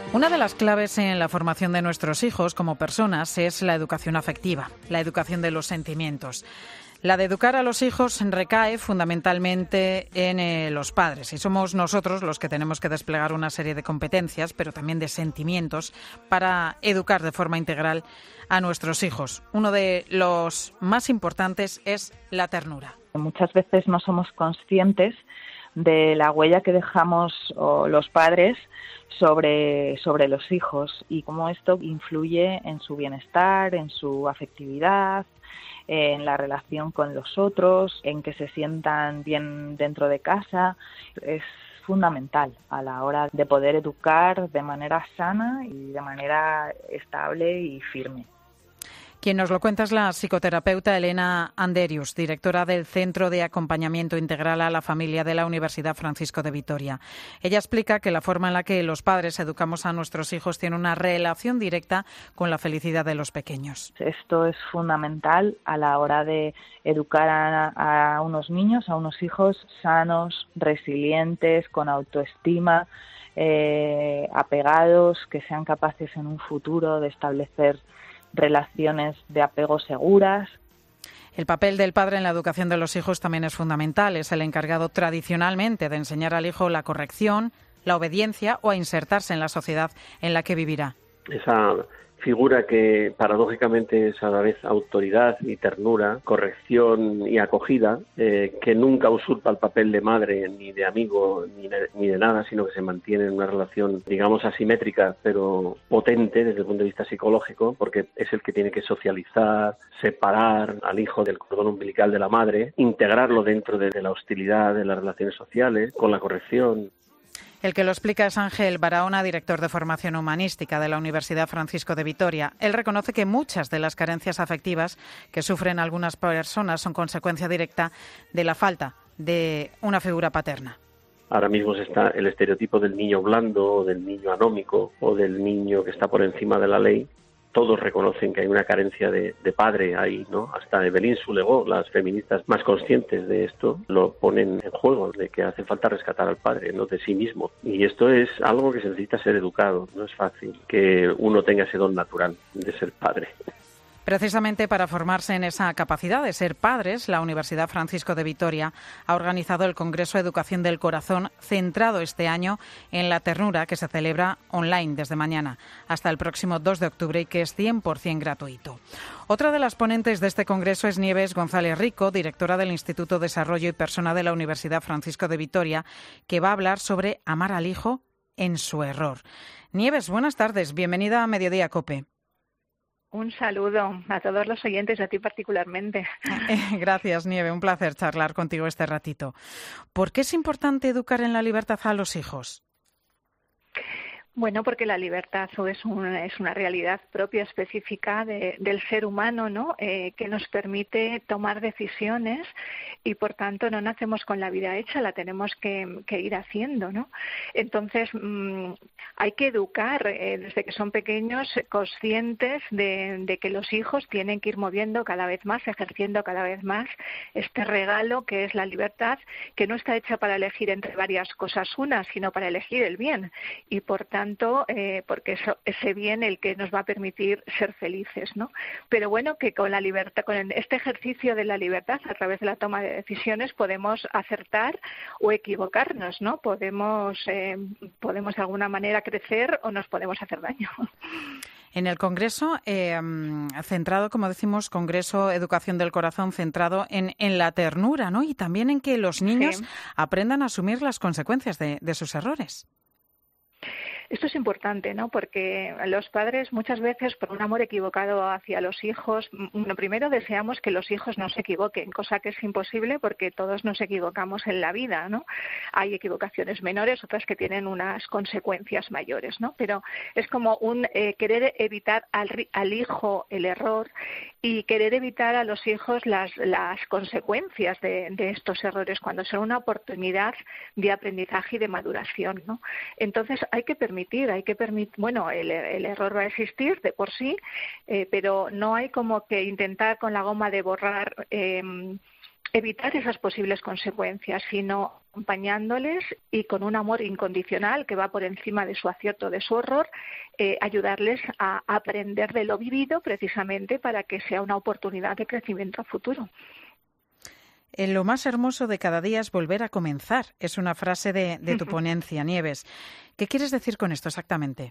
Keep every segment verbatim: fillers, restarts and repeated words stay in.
Una de las claves en la formación de nuestros hijos como personas es la educación afectiva, la educación de los sentimientos. La de educar a los hijos recae fundamentalmente en eh, los padres y somos nosotros los que tenemos que desplegar una serie de competencias, pero también de sentimientos para educar de forma integral a nuestros hijos. Uno de los más importantes es la ternura. Muchas veces no somos conscientes de la huella que dejamos oh, los padres sobre, sobre los hijos y cómo esto influye en su bienestar, en su afectividad, en la relación con los otros, en que se sientan bien dentro de casa. Es fundamental a la hora de poder educar de manera sana y de manera estable y firme. Quien nos lo cuenta es la psicoterapeuta Elena Anderius, directora del Centro de Acompañamiento Integral a la Familia de la Universidad Francisco de Vitoria. Ella explica que la forma en la que los padres educamos a nuestros hijos tiene una relación directa con la felicidad de los pequeños. Esto es fundamental a la hora de educar a, a unos niños, a unos hijos sanos, resilientes, con autoestima, eh, apegados, que sean capaces en un futuro de establecer relaciones de apego seguras. El papel del padre en la educación de los hijos también es fundamental. Es el encargado tradicionalmente de enseñar al hijo la corrección, la obediencia o a insertarse en la sociedad en la que vivirá. Esa figura que paradójicamente es a la vez autoridad y ternura, corrección y acogida, eh, que nunca usurpa el papel de madre ni de amigo ni de, ni de nada, sino que se mantiene en una relación, digamos, asimétrica, pero potente desde el punto de vista psicológico, porque es el que tiene que socializar, separar al hijo del cordón umbilical de la madre, integrarlo dentro de, de la hostilidad de las relaciones sociales, con la corrección. El que lo explica es Ángel Barahona, director de formación humanística de la Universidad Francisco de Vitoria. Él reconoce que muchas de las carencias afectivas que sufren algunas personas son consecuencia directa de la falta de una figura paterna. Ahora mismo está el estereotipo del niño blando, o del niño anómico, o del niño que está por encima de la ley. Todos reconocen que hay una carencia de, de padre ahí, ¿no? Hasta Evelyn Sulegó, las feministas más conscientes de esto, lo ponen en juego, de que hace falta rescatar al padre, no de sí mismo. Y esto es algo que se necesita ser educado, no es fácil que uno tenga ese don natural de ser padre. Precisamente para formarse en esa capacidad de ser padres, la Universidad Francisco de Vitoria ha organizado el Congreso Educación del Corazón, centrado este año en la ternura, que se celebra online desde mañana hasta el próximo dos de octubre y que es cien por ciento gratuito. Otra de las ponentes de este congreso es Nieves González Rico, directora del Instituto Desarrollo y Persona de la Universidad Francisco de Vitoria, que va a hablar sobre amar al hijo en su error. Nieves, buenas tardes. Bienvenida a Mediodía COPE. Un saludo a todos los oyentes y a ti particularmente. Gracias, Nieve. Un placer charlar contigo este ratito. ¿Por qué es importante educar en la libertad a los hijos? Bueno, porque la libertad es una, es una realidad propia, específica de, del ser humano, ¿no? Eh, que nos permite tomar decisiones y, por tanto, no nacemos con la vida hecha, la tenemos que, que ir haciendo, ¿no? Entonces, mmm, hay que educar eh, desde que son pequeños, conscientes de, de que los hijos tienen que ir moviendo cada vez más, ejerciendo cada vez más este regalo que es la libertad, que no está hecha para elegir entre varias cosas unas, sino para elegir el bien. Y, por tanto, Eh, porque eso, ese bien el que nos va a permitir ser felices, ¿no? Pero bueno, que con la libertad, con este ejercicio de la libertad, a través de la toma de decisiones, podemos acertar o equivocarnos, ¿no? Podemos, eh, podemos de alguna manera crecer o nos podemos hacer daño. En el Congreso, eh, centrado, como decimos, Congreso Educación del Corazón, centrado en, en la ternura, ¿no? Y también en que los niños sí. aprendan a asumir las consecuencias de, de sus errores. Esto es importante, ¿no? Porque los padres muchas veces, por un amor equivocado hacia los hijos, lo primero deseamos que los hijos no se equivoquen, cosa que es imposible porque todos nos equivocamos en la vida, ¿no? Hay equivocaciones menores, otras que tienen unas consecuencias mayores, ¿no? Pero es como un eh, querer evitar al, al hijo el error y querer evitar a los hijos las, las consecuencias de, de estos errores cuando son una oportunidad de aprendizaje y de maduración, ¿no? Entonces hay que permitir Hay que permitir, bueno, el, el error va a existir de por sí, eh, pero no hay como que intentar con la goma de borrar, eh, evitar esas posibles consecuencias, sino acompañándoles y con un amor incondicional que va por encima de su acierto o de su error, eh, ayudarles a aprender de lo vivido precisamente para que sea una oportunidad de crecimiento a futuro. En lo más hermoso de cada día es volver a comenzar. Es una frase de, de tu ponencia, Nieves. ¿Qué quieres decir con esto exactamente?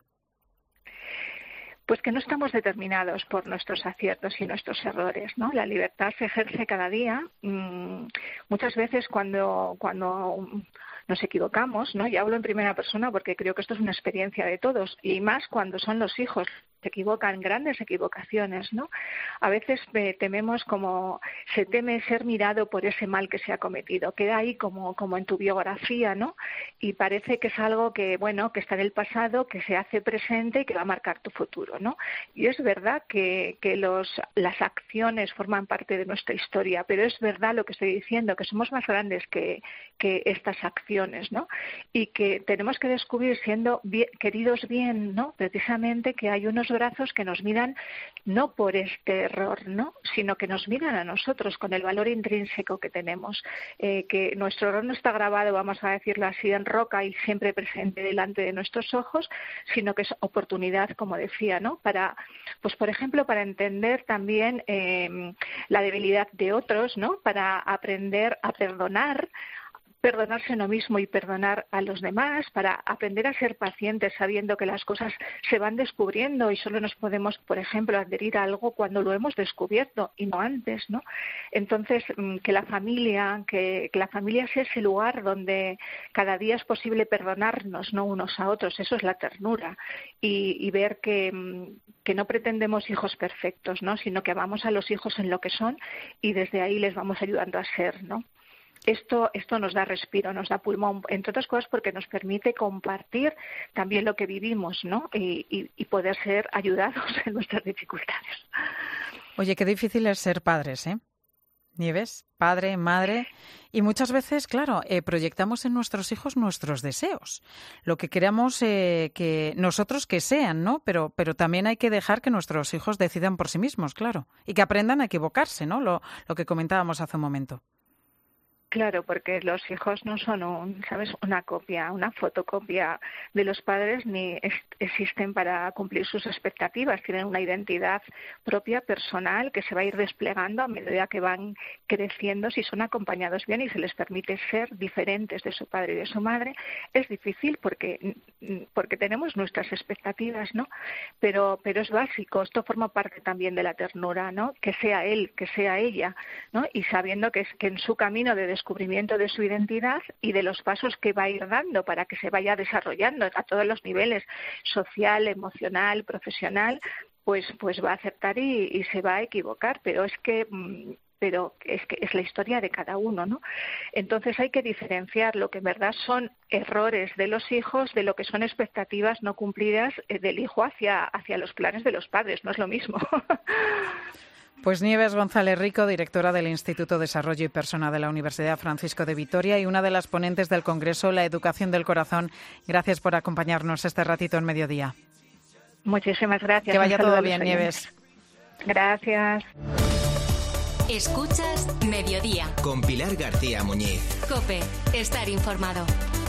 Pues que no estamos determinados por nuestros aciertos y nuestros errores, ¿no? La libertad se ejerce cada día. Mmm, muchas veces cuando, cuando nos equivocamos, ¿no? Y hablo en primera persona porque creo que esto es una experiencia de todos, y más cuando son los hijos. Se equivocan, grandes equivocaciones, ¿no? A veces eh, tememos como se teme ser mirado por ese mal que se ha cometido. Queda ahí como, como en tu biografía, ¿no? Y parece que es algo que, bueno, que está en el pasado, que se hace presente y que va a marcar tu futuro, ¿no? Y es verdad que, que los, las acciones forman parte de nuestra historia, pero es verdad lo que estoy diciendo, que somos más grandes que, que estas acciones, ¿no? Y que tenemos que descubrir, siendo bien, queridos bien, ¿no? Precisamente que hay unos brazos que nos miran no por este error, ¿no? Sino que nos miran a nosotros con el valor intrínseco que tenemos, eh, que nuestro error no está grabado, vamos a decirlo así, en roca y siempre presente delante de nuestros ojos, sino que es oportunidad, como decía, ¿no? Para, pues por ejemplo, para entender también eh, la debilidad de otros, ¿no? Para aprender a perdonar, perdonarse a uno mismo y perdonar a los demás, para aprender a ser pacientes sabiendo que las cosas se van descubriendo y solo nos podemos, por ejemplo, adherir a algo cuando lo hemos descubierto y no antes, ¿no? Entonces, que la familia, que, que la familia sea ese lugar donde cada día es posible perdonarnos, ¿no? Unos a otros, eso es la ternura, y, y ver que, que no pretendemos hijos perfectos, ¿no? Sino que amamos a los hijos en lo que son y desde ahí les vamos ayudando a ser, ¿no? Esto, esto nos da respiro, nos da pulmón, entre otras cosas porque nos permite compartir también lo que vivimos, ¿no? Y, y, y poder ser ayudados en nuestras dificultades. Oye, qué difícil es ser padres, ¿eh? Nieves, padre, madre, y muchas veces, claro, eh, proyectamos en nuestros hijos nuestros deseos, lo que queramos eh, que nosotros que sean, ¿no? Pero, pero también hay que dejar que nuestros hijos decidan por sí mismos, claro, y que aprendan a equivocarse, ¿no? Lo, lo que comentábamos hace un momento. Claro, porque los hijos no son, un, ¿sabes?, una copia, una fotocopia de los padres, ni es, existen para cumplir sus expectativas. Tienen una identidad propia, personal, que se va a ir desplegando a medida que van creciendo, si son acompañados bien y se les permite ser diferentes de su padre y de su madre. Es difícil porque, porque tenemos nuestras expectativas, ¿no? Pero, pero es básico, esto forma parte también de la ternura, ¿no? Que sea él, que sea ella, ¿no? Y sabiendo que, es, que en su camino de descubrimiento de su identidad y de los pasos que va a ir dando para que se vaya desarrollando a todos los niveles, social, emocional, profesional, pues pues va a aceptar y, y se va a equivocar, pero es que pero es que es la historia de cada uno, ¿no? Entonces hay que diferenciar lo que en verdad son errores de los hijos de lo que son expectativas no cumplidas del hijo hacia hacia los planes de los padres, no es lo mismo. Pues Nieves González Rico, directora del Instituto Desarrollo y Persona de la Universidad Francisco de Vitoria y una de las ponentes del Congreso La Educación del Corazón. Gracias por acompañarnos este ratito en Mediodía. Muchísimas gracias. Que vaya todo bien, Nieves. Gracias. Escuchas Mediodía. Con Pilar García Muñiz. COPE. Estar informado.